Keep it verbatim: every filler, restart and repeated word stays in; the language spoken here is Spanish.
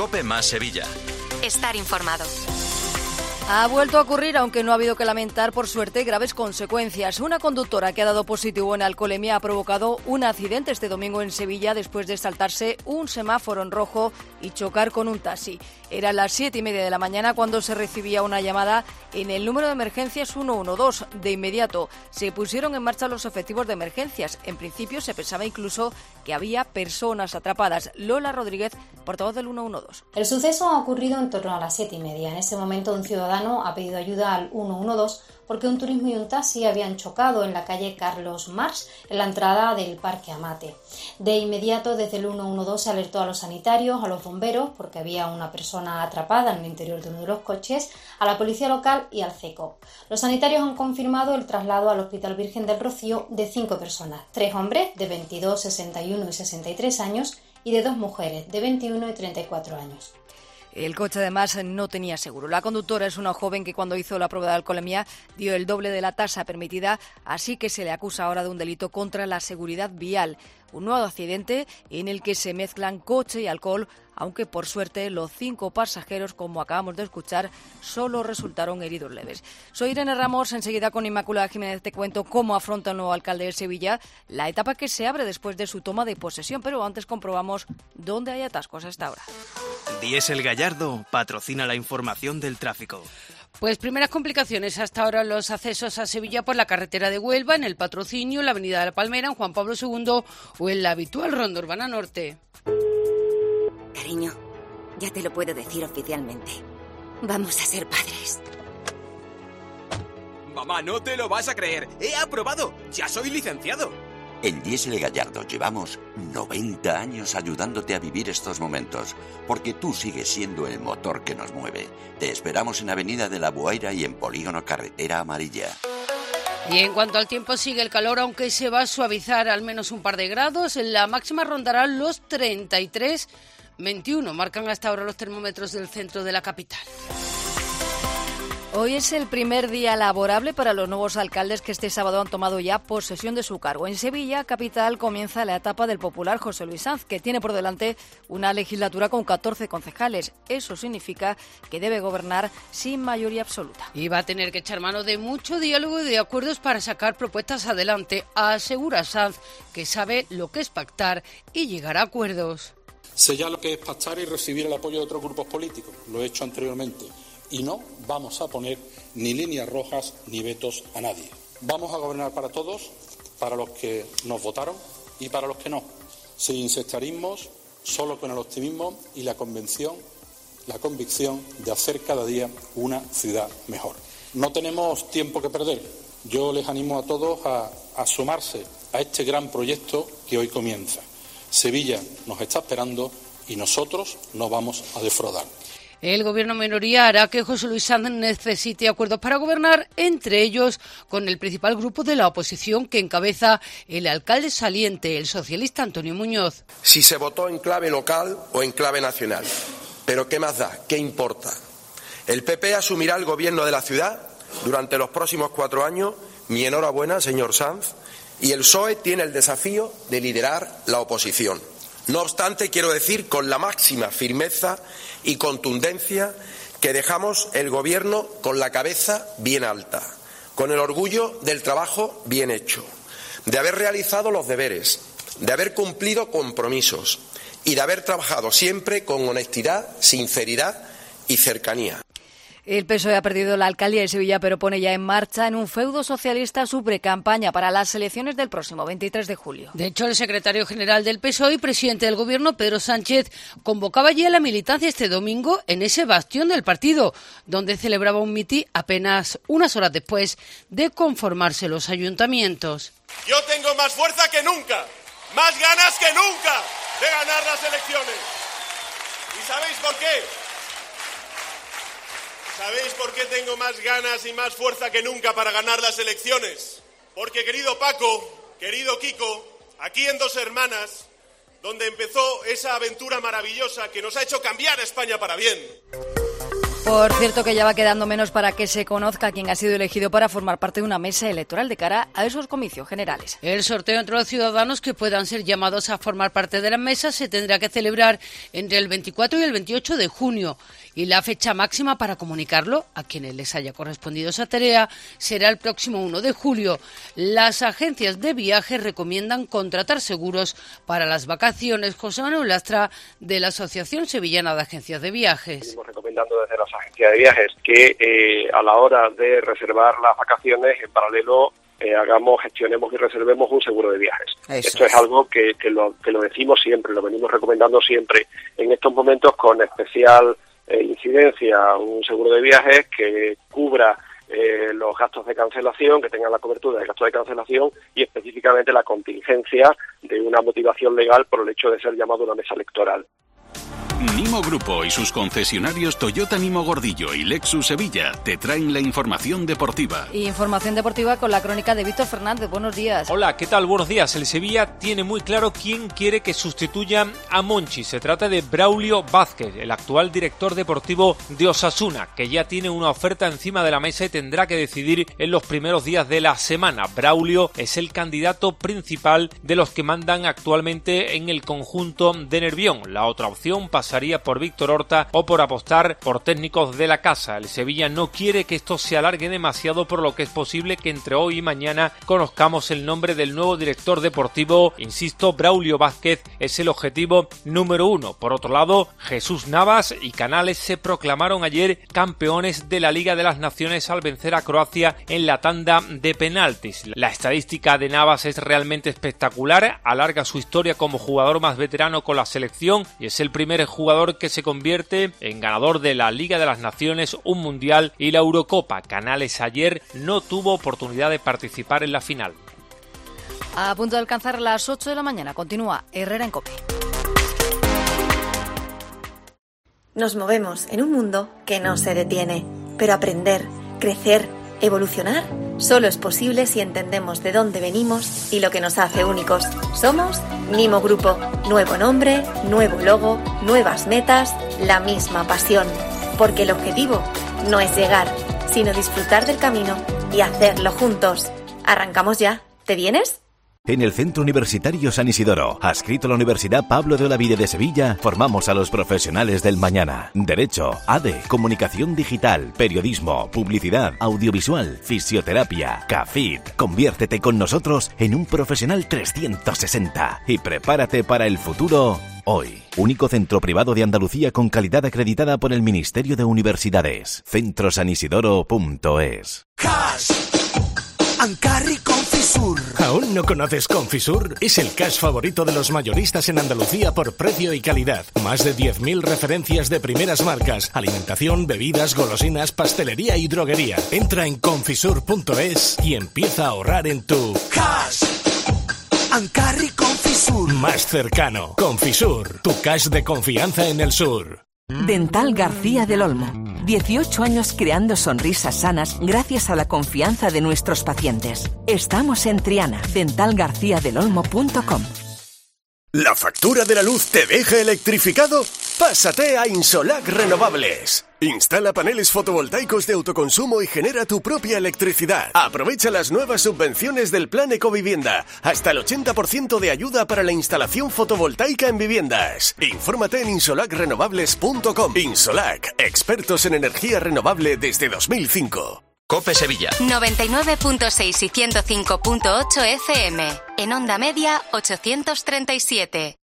COPE más Sevilla. Estar informado. Ha vuelto a ocurrir, aunque no ha habido que lamentar, por suerte, graves consecuencias. Una conductora que ha dado positivo en alcoholemia ha provocado un accidente este domingo en Sevilla después de saltarse un semáforo en rojo y chocar con un taxi. Era las siete y media de la mañana cuando se recibía una llamada en el número de emergencias ciento doce. De inmediato se pusieron en marcha los efectivos de emergencias. En principio se pensaba incluso que había personas atrapadas. Lola Rodríguez, portavoz del ciento doce. El suceso ha ocurrido en torno a las siete y media. En ese momento un ciudadano ha pedido ayuda al ciento doce porque un turismo y un taxi habían chocado en la calle Carlos Marx, en la entrada del Parque Amate. De inmediato, desde el ciento doce se alertó a los sanitarios, a los bomberos, porque había una persona atrapada en el interior de uno de los coches, a la policía local y al CECOP. Los sanitarios han confirmado el traslado al Hospital Virgen del Rocío de cinco personas, tres hombres de veintidós, sesenta y uno y sesenta y tres años y de dos mujeres de veintiuno y treinta y cuatro años. El coche, además, no tenía seguro. La conductora es una joven que cuando hizo la prueba de alcoholemia dio el doble de la tasa permitida, así que se le acusa ahora de un delito contra la seguridad vial. Un nuevo accidente en el que se mezclan coche y alcohol, aunque por suerte los cinco pasajeros, como acabamos de escuchar, solo resultaron heridos leves. Soy Irene Ramos, enseguida con Inmaculada Jiménez te cuento cómo afronta el nuevo alcalde de Sevilla la etapa que se abre después de su toma de posesión, pero antes comprobamos dónde hay atascos hasta ahora. Diesel Gallardo patrocina la información del tráfico. Pues primeras complicaciones hasta ahora en los accesos a Sevilla por la carretera de Huelva, en el Patrocinio, en la avenida de la Palmera, en Juan Pablo segundo o en la habitual Ronda Urbana Norte. Cariño, ya te lo puedo decir oficialmente. Vamos a ser padres. Mamá, no te lo vas a creer. ¡He aprobado! ¡Ya soy licenciado! En Diesel Gallardo llevamos noventa años ayudándote a vivir estos momentos, porque tú sigues siendo el motor que nos mueve. Te esperamos en Avenida de la Buaira y en Polígono Carretera Amarilla. Y en cuanto al tiempo, sigue el calor, aunque se va a suavizar al menos un par de grados. La máxima rondará los treinta y tres, veintiuno. Marcan hasta ahora los termómetros del centro de la capital. Hoy es el primer día laborable para los nuevos alcaldes que este sábado han tomado ya posesión de su cargo. En Sevilla, capital, comienza la etapa del popular José Luis Sanz, que tiene por delante una legislatura con catorce concejales. Eso significa que debe gobernar sin mayoría absoluta. Y va a tener que echar mano de mucho diálogo y de acuerdos para sacar propuestas adelante. Asegura Sanz que sabe lo que es pactar y llegar a acuerdos. Sé ya lo que es pactar y recibir el apoyo de otros grupos políticos. Lo he hecho anteriormente. Y no vamos a poner ni líneas rojas ni vetos a nadie. Vamos a gobernar para todos, para los que nos votaron y para los que no. Sin sectarismos, solo con el optimismo y la convicción, la convicción de hacer cada día una ciudad mejor. No tenemos tiempo que perder. Yo les animo a todos a, a sumarse a este gran proyecto que hoy comienza. Sevilla nos está esperando y nosotros no vamos a defraudar. El gobierno minoría hará que José Luis Sanz necesite acuerdos para gobernar, entre ellos con el principal grupo de la oposición que encabeza el alcalde saliente, el socialista Antonio Muñoz. Si se votó en clave local o en clave nacional, pero ¿qué más da? ¿Qué importa? El P P asumirá el gobierno de la ciudad durante los próximos cuatro años. Mi enhorabuena, señor Sanz. Y el P S O E tiene el desafío de liderar la oposición. No obstante, quiero decir con la máxima firmeza y contundencia que dejamos el Gobierno con la cabeza bien alta, con el orgullo del trabajo bien hecho, de haber realizado los deberes, de haber cumplido compromisos y de haber trabajado siempre con honestidad, sinceridad y cercanía. El P S O E ha perdido la alcaldía de Sevilla, pero pone ya en marcha en un feudo socialista su precampaña para las elecciones del próximo veintitrés de julio. De hecho, el secretario general del P S O E y presidente del Gobierno, Pedro Sánchez, convocaba ya a la militancia este domingo en ese bastión del partido, donde celebraba un mitin apenas unas horas después de conformarse los ayuntamientos. Yo tengo más fuerza que nunca, más ganas que nunca de ganar las elecciones. ¿Y sabéis por qué? ¿Sabéis por qué tengo más ganas y más fuerza que nunca para ganar las elecciones? Porque, querido Paco, querido Kiko, aquí en Dos Hermanas, donde empezó esa aventura maravillosa que nos ha hecho cambiar España para bien. Por cierto, que ya va quedando menos para que se conozca quién ha sido elegido para formar parte de una mesa electoral de cara a esos comicios generales. El sorteo entre los ciudadanos que puedan ser llamados a formar parte de la mesa se tendrá que celebrar entre el veinticuatro y el veintiocho de junio. Y la fecha máxima para comunicarlo a quienes les haya correspondido esa tarea será el próximo uno de julio. Las agencias de viajes recomiendan contratar seguros para las vacaciones. José Manuel Lastra, de la Asociación Sevillana de Agencias de Viajes. Venimos recomendando desde las agencias de viajes que eh, a la hora de reservar las vacaciones, en paralelo eh, hagamos, gestionemos y reservemos un seguro de viajes. Eso Esto es, es algo que, que, lo, que lo decimos siempre, lo venimos recomendando siempre. En estos momentos, con especial eh, incidencia, un seguro de viajes que cubra eh, los gastos de cancelación, que tengan la cobertura de gastos de cancelación y específicamente la contingencia de una motivación legal por el hecho de ser llamado a una mesa electoral. Nimo Grupo y sus concesionarios Toyota Nimo Gordillo y Lexus Sevilla te traen la información deportiva. Y información deportiva con la crónica de Víctor Fernández. Buenos días. Hola, ¿qué tal? Buenos días. El Sevilla tiene muy claro quién quiere que sustituya a Monchi. Se trata de Braulio Vázquez, el actual director deportivo de Osasuna, que ya tiene una oferta encima de la mesa y tendrá que decidir en los primeros días de la semana. Braulio es el candidato principal de los que mandan actualmente en el conjunto de Nervión. La otra opción pasa pasaría por Víctor Horta o por apostar por técnicos de la casa. El Sevilla no quiere que esto se alargue demasiado, por lo que es posible que entre hoy y mañana conozcamos el nombre del nuevo director deportivo. Insisto, Braulio Vázquez es el objetivo número uno. Por otro lado, Jesús Navas y Canales se proclamaron ayer campeones de la Liga de las Naciones al vencer a Croacia en la tanda de penaltis. La estadística de Navas es realmente espectacular, alarga su historia como jugador más veterano con la selección y es el primer jugador que se convierte en ganador de la Liga de las Naciones, un Mundial y la Eurocopa. Canales ayer no tuvo oportunidad de participar en la final. A punto de alcanzar las ocho de la mañana, continúa Herrera en COPE. Nos movemos en un mundo que no se detiene, pero aprender, crecer, evolucionar, solo es posible si entendemos de dónde venimos y lo que nos hace únicos. Somos Nimo Grupo. Nuevo nombre, nuevo logo, nuevas metas, la misma pasión. Porque el objetivo no es llegar, sino disfrutar del camino y hacerlo juntos. Arrancamos ya. ¿Te vienes? En el Centro Universitario San Isidoro, adscrito a la Universidad Pablo de Olavide de Sevilla, formamos a los profesionales del mañana. Derecho, A D E, Comunicación Digital, Periodismo, Publicidad, Audiovisual, Fisioterapia, CAFIT. Conviértete con nosotros en un profesional trescientos sesenta y prepárate para el futuro hoy. Único centro privado de Andalucía con calidad acreditada por el Ministerio de Universidades. centro san isidoro punto es. Cash Ancarri Confisur. ¿Aún no conoces Confisur? Es el cash favorito de los mayoristas en Andalucía por precio y calidad. Más de diez mil referencias de primeras marcas. Alimentación, bebidas, golosinas, pastelería y droguería. Entra en confisur punto es y empieza a ahorrar en tu cash. Ancarri Confisur. Más cercano. Confisur. Tu cash de confianza en el sur. Dental García del Olmo. dieciocho años creando sonrisas sanas gracias a la confianza de nuestros pacientes. Estamos en Triana. dental garcía del olmo punto com. ¿La factura de la luz te deja electrificado? Pásate a Insolac Renovables. Instala paneles fotovoltaicos de autoconsumo y genera tu propia electricidad. Aprovecha las nuevas subvenciones del Plan Ecovivienda. Hasta el ochenta por ciento de ayuda para la instalación fotovoltaica en viviendas. Infórmate en insolac renovables punto com. Insolac, expertos en energía renovable desde dos mil cinco. COPE Sevilla. noventa y nueve punto seis y ciento cinco punto ocho F M. En onda media, ochocientos treinta y siete.